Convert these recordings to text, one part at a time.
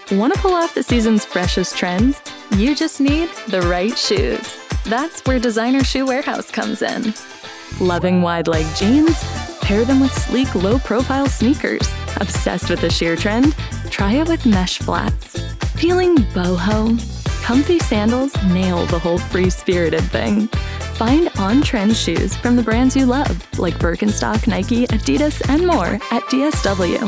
Want to pull off the season's freshest trends? You just need the right shoes. That's where Designer Shoe Warehouse comes in. Loving wide-leg jeans? Pair them with sleek, low-profile sneakers. Obsessed with the sheer trend? Try it with mesh flats. Feeling boho? Comfy sandals nail the whole free-spirited thing. Find on-trend shoes from the brands you love, like Birkenstock, Nike, Adidas, and more at DSW.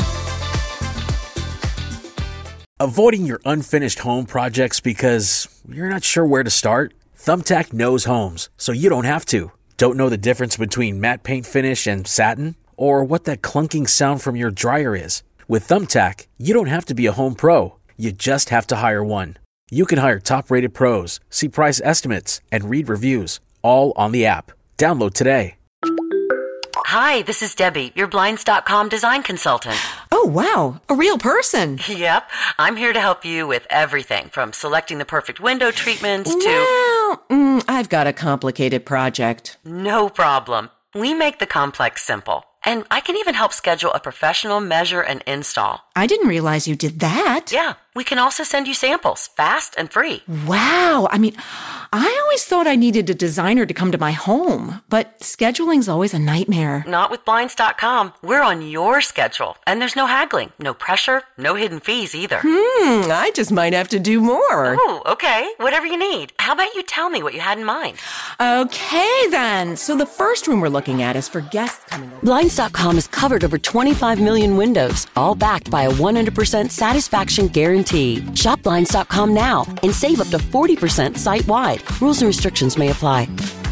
Avoiding your unfinished home projects because you're not sure where to start? Thumbtack knows homes, so you don't have to. Don't know the difference between matte paint finish and satin? Or what that clunking sound from your dryer is? With Thumbtack, you don't have to be a home pro. You just have to hire one. You can hire top-rated pros, see price estimates, and read reviews, all on the app. Download today. Hi, this is Debbie, your Blinds.com design consultant. Oh, wow. A real person. Yep. I'm here to help you with everything from selecting the perfect window treatments to... Well, I've got a complicated project. No problem. We make the complex simple. And I can even help schedule a professional measure and install. I didn't realize you did that. Yeah. We can also send you samples, fast and free. Wow. I mean, I always thought I needed a designer to come to my home, but scheduling's always a nightmare. Not with Blinds.com. We're on your schedule, and there's no haggling, no pressure, no hidden fees either. I just might have to do more. Oh, okay. Whatever you need. How about you tell me what you had in mind? Okay, then. So the first room we're looking at is for guests coming over. Blinds.com has covered over 25 million windows, all backed by a 100% satisfaction guarantee. Shop Blinds.com now and save up to 40% site-wide. Rules and restrictions may apply.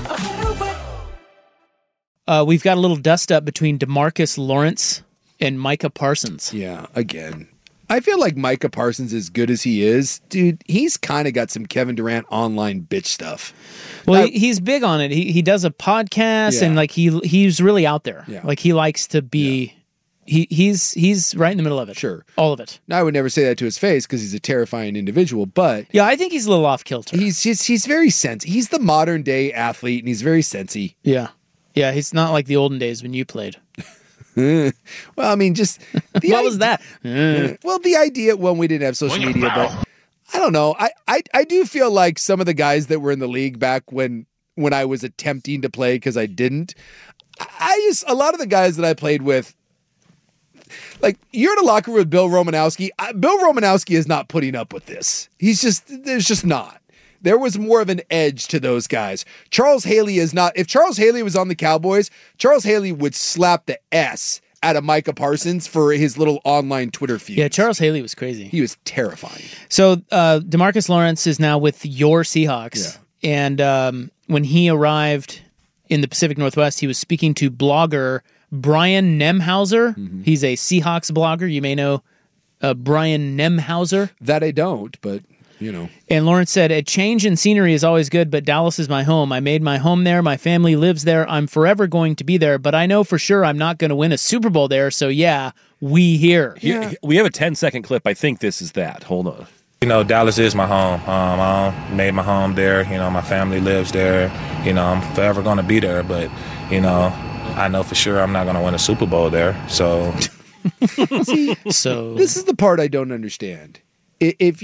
We've got a little dust-up between DeMarcus Lawrence and Micah Parsons. Yeah, again. I feel like Micah Parsons, as good as he is, dude, he's kind of got some Kevin Durant online bitch stuff. Well, he's big on it. He does a podcast, and like he's really out there. Yeah. Like he likes to be. He's right in the middle of it. Sure. All of it. Now, I would never say that to his face because he's a terrifying individual, but... Yeah, I think he's a little off kilter. He's very sensy. He's the modern day athlete, and he's very sensy. Yeah. Yeah, he's not like the olden days when you played. Well, I mean, just... What was that? Well, the idea when we didn't have social media, but I don't know. I do feel like some of the guys that were in the league back when I was attempting to play because I didn't, a lot of the guys that I played with, like, you're in a locker room with Bill Romanowski. Bill Romanowski is not putting up with this. There's just not. There was more of an edge to those guys. Charles Haley is not. If Charles Haley was on the Cowboys, Charles Haley would slap the S out of Micah Parsons for his little online Twitter feud. Yeah, Charles Haley was crazy. He was terrifying. So DeMarcus Lawrence is now with your Seahawks. Yeah. And when he arrived in the Pacific Northwest, he was speaking to blogger Brian Nemhauser. Mm-hmm. He's a Seahawks blogger. You may know Brian Nemhauser. That I don't, but, you know. And Lawrence said, a change in scenery is always good, but Dallas is my home. I made my home there. My family lives there. I'm forever going to be there, but I know for sure I'm not going to win a Super Bowl there, so yeah, we here. Yeah. We have a 10-second clip. I think this is that. Hold on. You know, Dallas is my home. I made my home there. You know, my family lives there. You know, I'm forever going to be there, but, you know, I know for sure I'm not going to win a Super Bowl there, so... See, so this is the part I don't understand. If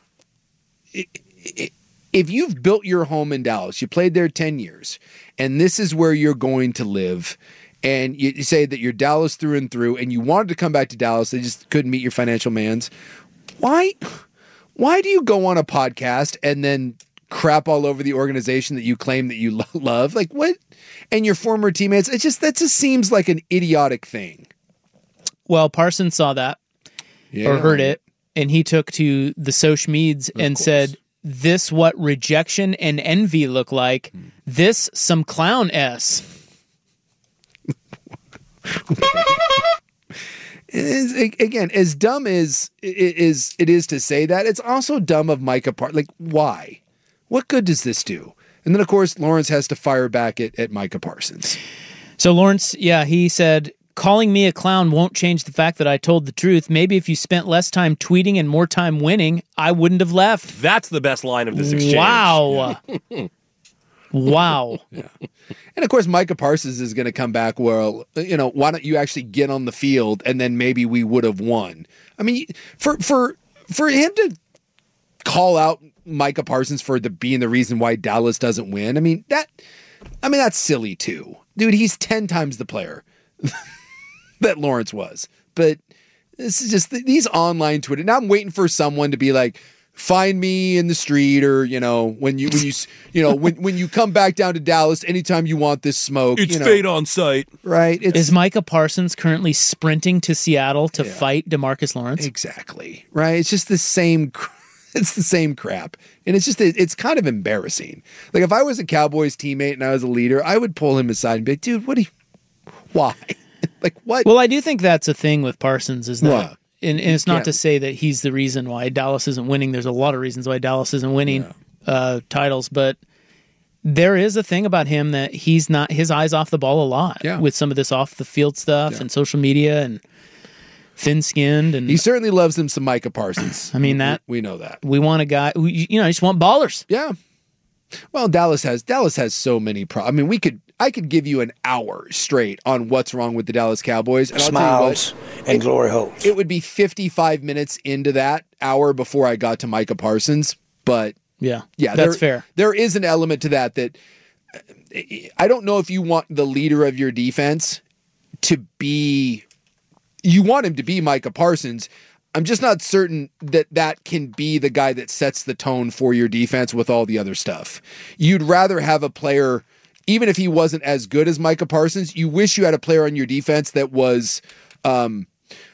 you've built your home in Dallas, you played there 10 years, and this is where you're going to live, and you say that you're Dallas through and through, and you wanted to come back to Dallas, they just couldn't meet your financial demands, why do you go on a podcast and then crap all over the organization that you claim that you love? Like, what? And your former teammates, that just seems like an idiotic thing. Well, Parsons saw that or heard it, and he took to the social meds and said, this what rejection and envy look like. This some clown S. Again, as dumb as it is to say that, it's also dumb of Micah Parsons. Like, why? What good does this do? And then, of course, Lawrence has to fire back at Micah Parsons. So Lawrence, he said, calling me a clown won't change the fact that I told the truth. Maybe if you spent less time tweeting and more time winning, I wouldn't have left. That's the best line of this exchange. Wow. Yeah. Wow. Yeah. And of course, Micah Parsons is going to come back. Well, why don't you actually get on the field and then maybe we would have won? I mean, for for him to call out Micah Parsons for being the reason why Dallas doesn't win, I mean, that's silly too. Dude, he's 10 times the player that Lawrence was. But this is just these online Twitter. Now I'm waiting for someone to be like, find me in the street, or when you come back down to Dallas, anytime you want this smoke, it's fate on sight, right? Is Micah Parsons currently sprinting to Seattle to fight DeMarcus Lawrence? Exactly, right. It's just the same. It's the same crap, and it's kind of embarrassing. Like if I was a Cowboys teammate and I was a leader, I would pull him aside and be like, "Dude, why? Like what?" Well, I do think that's a thing with Parsons is that. What? And it's not to say that he's the reason why Dallas isn't winning. There's a lot of reasons why Dallas isn't winning titles, but there is a thing about him that he's not, his eyes off the ball a lot with some of this off the field stuff and social media and thin-skinned. And he certainly loves him some Micah Parsons. I mean, that we know that. We want a guy, I just want ballers. Yeah. Well, Dallas has so many problems. I mean, I could give you an hour straight on what's wrong with the Dallas Cowboys. And Smiles and glory holes. It would be 55 minutes into that hour before I got to Micah Parsons. But yeah, that's fair. There is an element to that I don't know if you want the leader of your defense to be, you want him to be Micah Parsons. I'm just not certain that can be the guy that sets the tone for your defense with all the other stuff. You'd rather have a player, even if he wasn't as good as Micah Parsons, you wish you had a player on your defense that was, even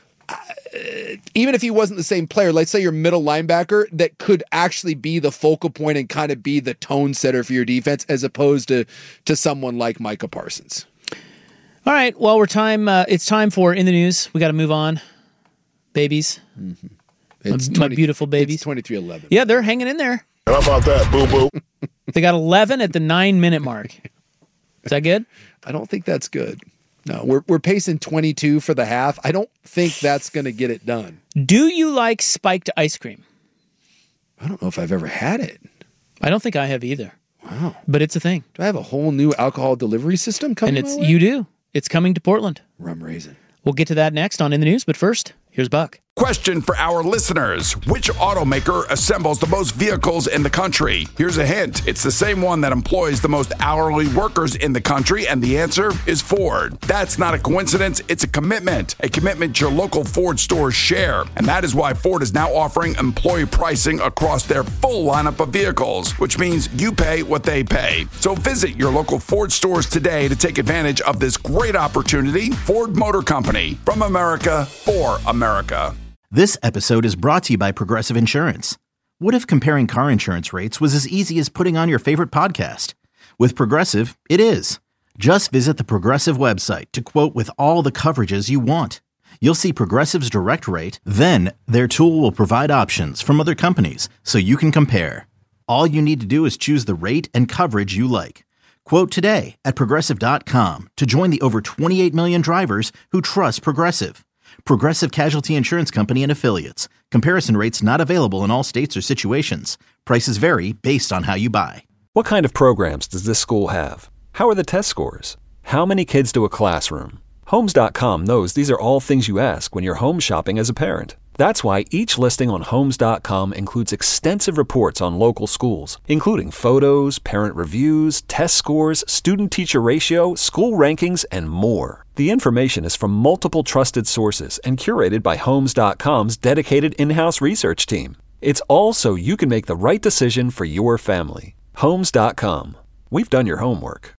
if he wasn't the same player, let's say your middle linebacker, that could actually be the focal point and kind of be the tone setter for your defense, as opposed to someone like Micah Parsons. All right. Well, it's time for In the News. We got to move on. Babies. Mm-hmm. My beautiful babies. It's 23-11. Yeah, they're hanging in there. How about that, boo-boo? They got 11 at the 9-minute mark. Is that good? I don't think that's good. No, we're pacing 22 for the half. I don't think that's going to get it done. Do you like spiked ice cream? I don't know if I've ever had it. I don't think I have either. Wow. But it's a thing. Do I have a whole new alcohol delivery system coming? And you do. It's coming to Portland. Rum raisin. We'll get to that next on In the News, but first, here's Buck. Question for our listeners. Which automaker assembles the most vehicles in the country? Here's a hint. It's the same one that employs the most hourly workers in the country, and the answer is Ford. That's not a coincidence. It's a commitment your local Ford stores share. And that is why Ford is now offering employee pricing across their full lineup of vehicles, which means you pay what they pay. So visit your local Ford stores today to take advantage of this great opportunity. Ford Motor Company, from America for America. This episode is brought to you by Progressive Insurance. What if comparing car insurance rates was as easy as putting on your favorite podcast? With Progressive, it is. Just visit the Progressive website to quote with all the coverages you want. You'll see Progressive's direct rate, then their tool will provide options from other companies so you can compare. All you need to do is choose the rate and coverage you like. Quote today at Progressive.com to join the over 28 million drivers who trust Progressive. Progressive Casualty Insurance Company and Affiliates. Comparison rates not available in all states or situations. Prices vary based on how you buy. What kind of programs does this school have? How are the test scores? How many kids to a classroom? Homes.com knows these are all things you ask when you're home shopping as a parent. That's why each listing on Homes.com includes extensive reports on local schools, including photos, parent reviews, test scores, student-teacher ratio, school rankings, and more. The information is from multiple trusted sources and curated by Homes.com's dedicated in-house research team. It's all so you can make the right decision for your family. Homes.com. We've done your homework.